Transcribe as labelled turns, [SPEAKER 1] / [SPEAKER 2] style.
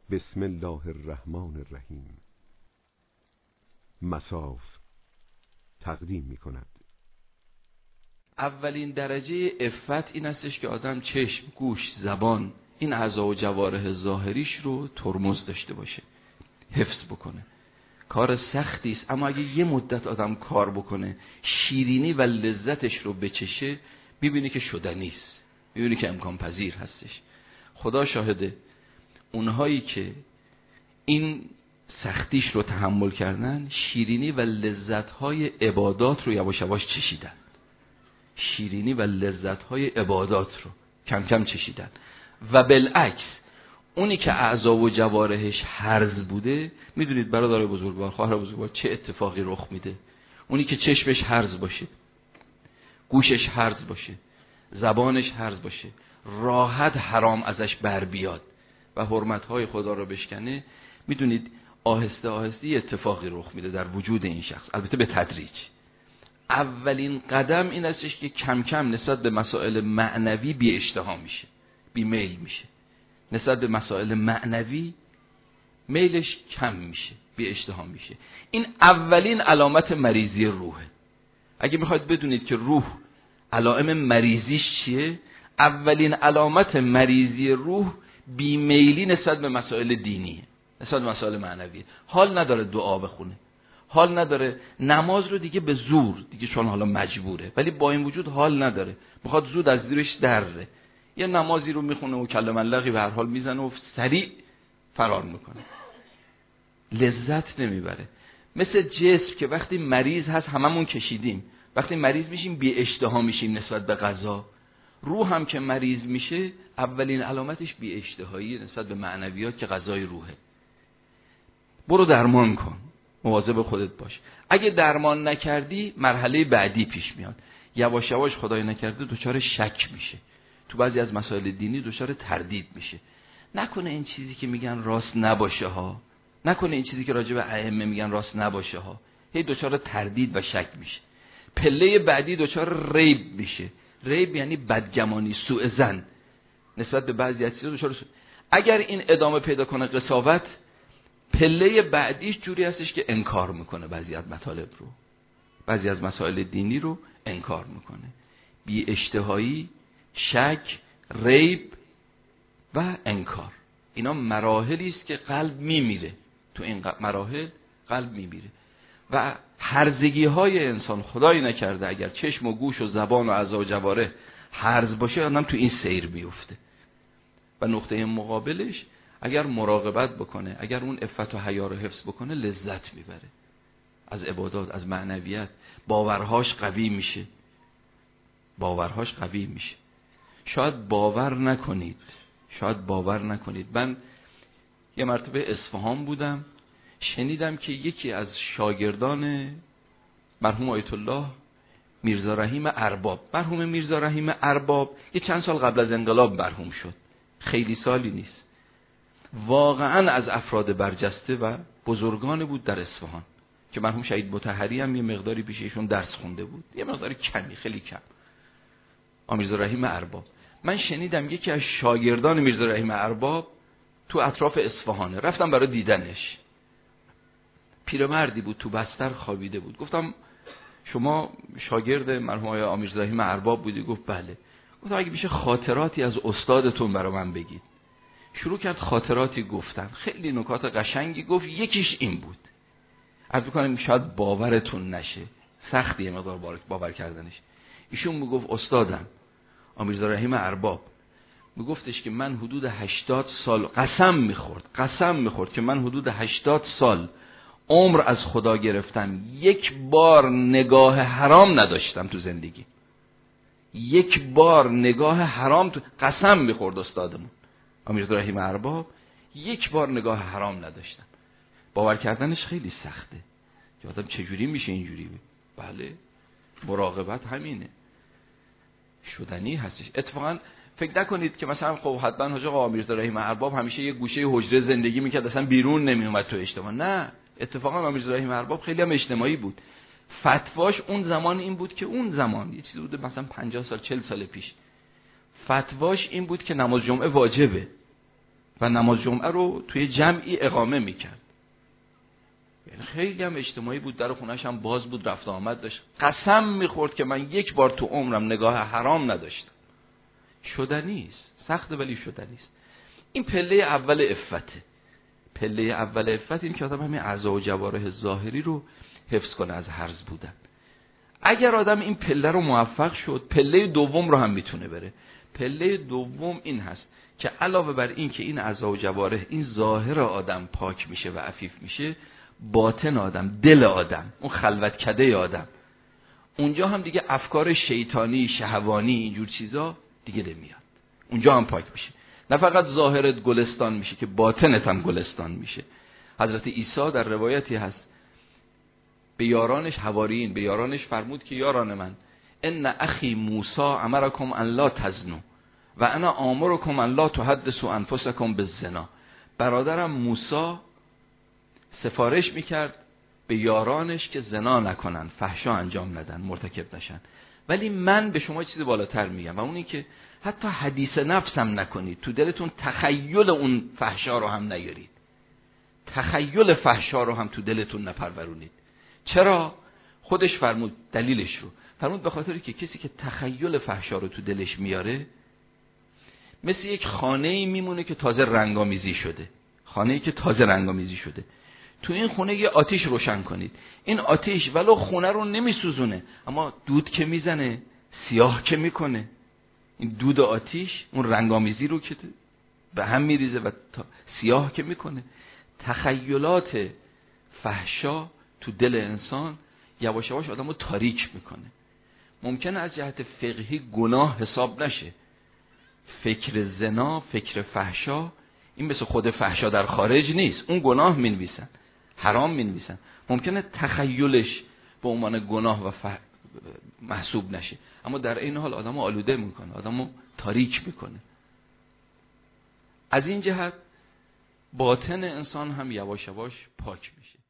[SPEAKER 1] بسم الله الرحمن الرحیم. مصاف تقدیم می کند.
[SPEAKER 2] اولین درجه عفت این استش که آدم چشم، گوش، زبان، این اعضا و جوارح ظاهریش رو ترمز داشته باشه، حفظ بکنه. کار سختی است، اما اگه یه مدت آدم کار بکنه، شیرینی و لذتش رو بچشه، میبینی که شدنی است، میبینی که امکان پذیر هستش. خدا شاهده، اونهایی که این سختیش رو تحمل کردن، شیرینی و لذت‌های عبادات رو یواش یواش چشیدن. شیرینی و لذت‌های عبادات رو کم کم چشیدن. و بالعکس اونی که اعضا و جوارحش هرز بوده، میدونید برادر بزرگوار، خواهر بزرگوار، چه اتفاقی رخ میده. اونی که چشمش هرز باشه، گوشش هرز باشه، زبانش هرز باشه، راحت حرام ازش بر بیاد و حرمت‌های خدا رو بشکنه، میدونید آهسته آهسته اتفاقی رخ میده در وجود این شخص، البته به تدریج. اولین قدم این استش که کم کم نسبت به مسائل معنوی بی اشتها میشه، بی میل میشه. نسبت به مسائل معنوی میلش کم میشه، بی اشتها میشه. این اولین علامت مریضی روحه. اگه میخواید بدونید که روح علائم مریضیش چیه، اولین علامت مریضی روح بیمیلی نسبت به مسائل دینیه، نسبت به مسائل معنویه. حال نداره دعا بخونه، حال نداره نماز رو دیگه به زور، دیگه چون حالا مجبوره، ولی با این وجود حال نداره، میخواد زود از زیرش دره. یه نمازی رو میخونه و کلم اللهی به هر حال میزنه و سریع فرار میکنه، لذت نمیبره. مثل جسم که وقتی مریض هست، هممون کشیدیم، وقتی مریض میشیم بی اشتها میشیم نسبت به غذا. روح هم که مریض میشه، اولین علامتش بی اشتهایی نسبت به معنویات که غذای روحه. برو درمان کن، مواظب خودت باش. اگه درمان نکردی، مرحله بعدی پیش میاد. یواش یواش خدای نکرده دچار شک میشه، تو بعضی از مسائل دینی دچار تردید میشه. نکنه این چیزی که میگن راست نباشه ها، نکنه این چیزی که راجع به ائمه میگن راست نباشه ها. هی دچار تردید و شک میشه. پله بعدی دچار ریب میشه. ریب یعنی بدگمانی، سوء ظن نسبت به بعضی از چیزا دچار اگر این ادامه پیدا کنه قساوت، پله بعدیش جوری هستش که انکار میکنه بعضی از مطالب رو، بعضی از مسائل دینی رو انکار میکنه. بی اشتهایی، شک، ریب و انکار، اینا مراحلی است که قلب میمیره. تو این مراحل قلب میمیره و هرزگی های انسان، خدای نکرده اگر چشم و گوش و زبان و اعضا و جوارح هرز باشه، آدم تو این سیر بیفته. و نقطه مقابلش اگر مراقبت بکنه، اگر اون عفت و حیا رو حفظ بکنه، لذت میبره از عبادات، از معنویت. باورهاش قوی میشه، باورهاش قوی میشه. شاید باور نکنید، من یه مرتبه اصفهان بودم، شنیدم که یکی از شاگردان مرحوم آیت الله میرزا رحیم ارباب، مرحوم میرزا رحیم ارباب یه چند سال قبل از انقلاب مرحوم شد، خیلی سالی نیست، واقعا از افراد برجسته و بزرگان بود در اصفهان، که مرحوم شهید مطهری هم یه مقداری پیش ایشون درس خونده بود، یه مقداری کمی، خیلی کم. میرزا رحیم ارباب، من شنیدم یکی از شاگردان میرزا رحیم ارباب تو اطراف اصفهانه، رفتم برای دیدنش. پیرمردی بود، تو بستر خوابیده بود. گفتم شما شاگرد مرحوم آقای میرزا رحیم ارباب بودی؟ گفت بله. گفتم اگه میشه خاطراتی از استادتون برای من بگید. شروع کرد خاطراتی گفتن، خیلی نکات قشنگی گفت. یکیش این بود، عرض می‌کنم شاید باورتون نشه، سختیه مقدار باور کردنش. ایشون میگفت استادم میرزا رحیم ارباب میگفتش که من حدود 80 سال قسم میخورد که من حدود 80 سال عمر از خدا گرفتم، یک بار نگاه حرام نداشتم تو زندگی، یک بار نگاه حرام تو قسم میخورد استادمون میرزا رحیم ارباب، یک بار نگاه حرام نداشتم. باور کردنش خیلی سخته که آدم چجوری میشه اینجوری. بله، مراقبت همینه، شدنی هستش. اتفاقا فکر نکنید که مثلا خب حتما حاج آقا میرزا رحیم ارباب همیشه یه گوشه حجره زندگی میکرد، اصلا بیرون نمیومد تو اجتماع. نه، اتفاقا میرزا رحیم ارباب خیلی هم اجتماعی بود. فتواش اون زمان این بود که اون زمان یه چیزی بود مثلا 50 سال 40 سال پیش، فتواش این بود که نماز جمعه واجبه. و نماز جمعه رو توی جمعی اقامه میکرد. یعنی خیلی هم اجتماعی بود، در خونه‌اش هم باز بود، رفت آمد داشت. قسم میخورد که من یک بار تو عمرم نگاه حرام نداشتم. شدنیست، سخت ولی شدنیست. این پله اول عفته. پله اول عفت این که آدم همین اعضا و جوارح ظاهری رو حفظ کنه از هرز بودن. اگر آدم این پله رو موفق شد، پله دوم رو هم میتونه بره. پله دوم این هست که علاوه بر این که این اعضا و جوارح، این ظاهر آدم پاک میشه و عفیف میشه، باطن آدم، دل آدم، اون خلوت کده آدم، اونجا هم دیگه افکار شیطانی، شهوانی، اینجور چیزا دیگه نمیاد. اونجا هم پاک میشه. نه فقط ظاهرت گلستان میشه که باطنت هم گلستان میشه. حضرت عیسی در روایتی هست به یارانش، حواریین، به یارانش فرمود که یاران من، ان اخی موسی امرکم ان لا تزنوا و انا آمرکم ان لا تحدثوا انفسکم بالزنا. برادرم موسی سفارش میکرد به یارانش که زنا نکنن، فحشا انجام ندن، مرتکب نشن. ولی من به شما چیزی بالاتر میگم و اون این که حتی حدیث نفس هم نکنید، تو دلتون تخیل اون فحشا رو هم نیارید، تخیل فحشا رو هم تو دلتون نپرورونید. چرا؟ خودش فرمود دلیلش رو، فرمود به خاطر که کسی که تخیل فحشا رو تو دلش میاره مثل یک خانه‌ای میمونه که تازه رنگامیزی شده. خانه‌ای که تازه رنگامیزی شده، تو این خونه یه آتیش روشن کنید، این آتیش ولو خونه رو نمیسوزونه اما دود که میزنه، سیاه که میکنه. این دود آتیش اون رنگامیزی رو که به هم میریزه و سیاه که میکنه. تخیلات فحشا تو دل انسان یواش یواش آدمو تاریک میکنه. ممکنه از جهت فقهی گناه حساب نشه، فکر زنا، فکر فحشا، این مثل خود فحشا در خارج نیست، اون گناه مینویسن، حرام مینویسن. ممکنه تخیلش به عنوان گناه و محسوب نشه، اما در این حال آدمو آلوده میکنه، آدمو تاریک میکنه. از این جهت باطن انسان هم یواش یواش پاک میشه.